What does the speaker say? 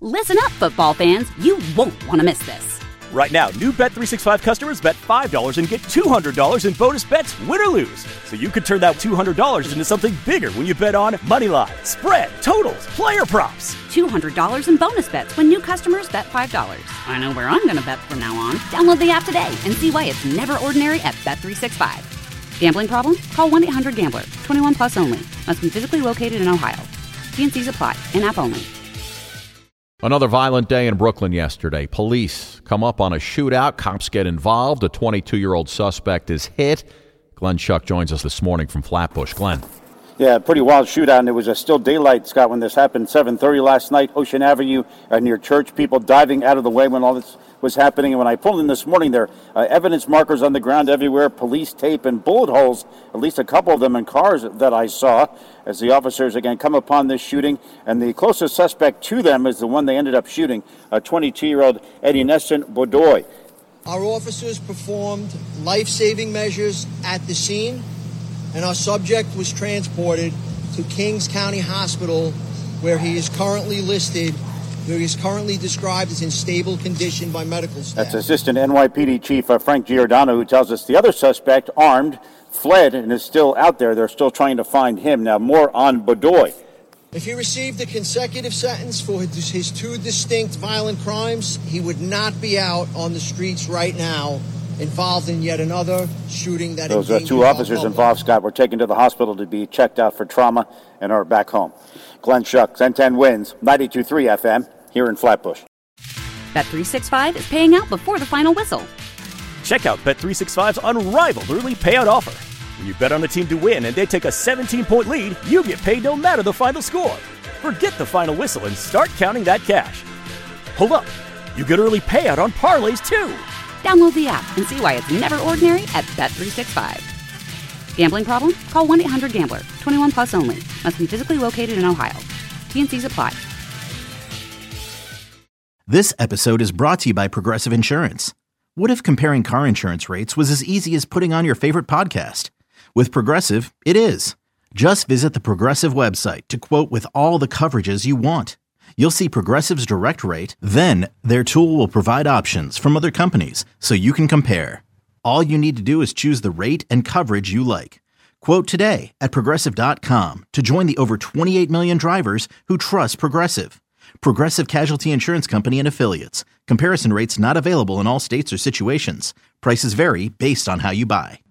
Listen up, football fans. You won't want to miss this. Right now, new Bet365 customers bet $5 and get $200 in bonus bets, win or lose. So you could turn that $200 into something bigger when you bet on moneyline, spread, totals, player props. $200 in bonus bets when new customers bet $5. I know where I'm going to bet from now on. Download the app today and see why it's never ordinary at Bet365. Gambling problem? Call 1-800-GAMBLER. 21 plus only. Must be physically located in Ohio. T&Cs apply. In-app only. Another violent day in Brooklyn yesterday. Police come up on a shootout. Cops get involved. A 22-year-old suspect is hit. Glenn Schuck joins us this morning from Flatbush. Glenn. Yeah, pretty wild shootout, and it was still daylight, Scott, when this happened. 7:30 last night, Ocean Avenue near Church. People diving out of the way when all this was happening. And when I pulled in this morning, there evidence markers on the ground everywhere, police tape and bullet holes, at least a couple of them in cars that I saw, as the officers again come upon this shooting. And the closest suspect to them is the one they ended up shooting, a 22-year-old Eddie Bodoy. Our officers performed life-saving measures at the scene, and our subject was transported to Kings County Hospital, where he is currently listed, where he is currently described as in stable condition by medical staff. That's Assistant NYPD Chief Frank Giordano, who tells us the other suspect, armed, fled and is still out there. They're still trying to find him. Now, more on Bodoy. If he received a consecutive sentence for his two distinct violent crimes, he would not be out on the streets right now, involved in yet another shooting that those two officers involved, Scott, were taken to the hospital to be checked out for trauma and are back home. Glenn Schuck, 1010 wins, 92.3 FM here in Flatbush. Bet365 is paying out before the final whistle. Check out Bet365's unrivaled early payout offer. When you bet on a team to win and they take a 17-point lead, you get paid no matter the final score. Forget the final whistle and start counting that cash. Hold up, you get early payout on parlays too. Download the app and see why it's never ordinary at Bet365. Gambling problem? Call 1-800-GAMBLER. 21 plus only. Must be physically located in Ohio. T&Cs apply. This episode is brought to you by Progressive Insurance. What if comparing car insurance rates was as easy as putting on your favorite podcast? With Progressive, it is. Just visit the Progressive website to quote with all the coverages you want. You'll see Progressive's direct rate, then their tool will provide options from other companies so you can compare. All you need to do is choose the rate and coverage you like. Quote today at Progressive.com to join the over 28 million drivers who trust Progressive. Progressive Casualty Insurance Company and Affiliates. Comparison rates not available in all states or situations. Prices vary based on how you buy.